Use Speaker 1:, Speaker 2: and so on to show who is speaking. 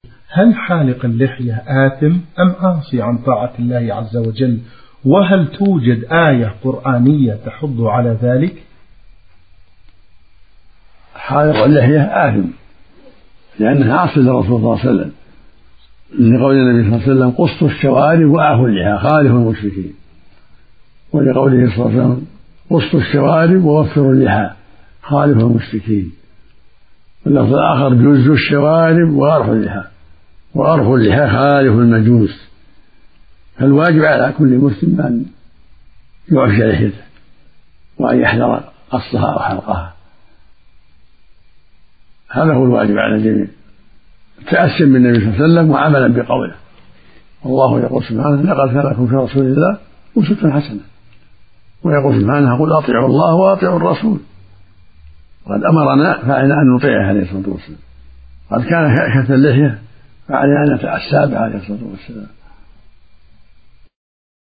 Speaker 1: هل حالق اللحية آثم أم عاصي عن طاعة الله عز وجل؟ وهل توجد آية قرآنية تحض على ذلك؟
Speaker 2: حالق اللحية آثم لأنها عصي للرسول صلى الله عليه وسلم، لقول النبي صلى الله عليه وسلم قصوا الشوارب وأعفوا اللحى خالفوا المشركين، ولقوله صلى الله عليه وسلم قصوا الشوارب ووفروا اللحى خالفوا المشركين. واللفظ الآخر جزوا الشوارب وأرخوا اللحى وأرخوا اللحى خالفوا المجوس. فالواجب على كل مسلم أن يعفي لحيته وأن يحذر قصها أو حلقها، هذا هو الواجب على الجميع، تأسيا بالنبي صلى الله عليه وسلم وعملا بقوله. والله يقول سبحانه لقد كان لكم في رسول الله أسوة حسنة، ويقول سبحانه قل أطيعوا الله وأطيعوا الرسول، قد أمرنا فعلنا أن نطيعه عليه الصلاة والسلام. قد كان كث اللحية فعلينا أن نتأسى به عليه الصلاة والسلام.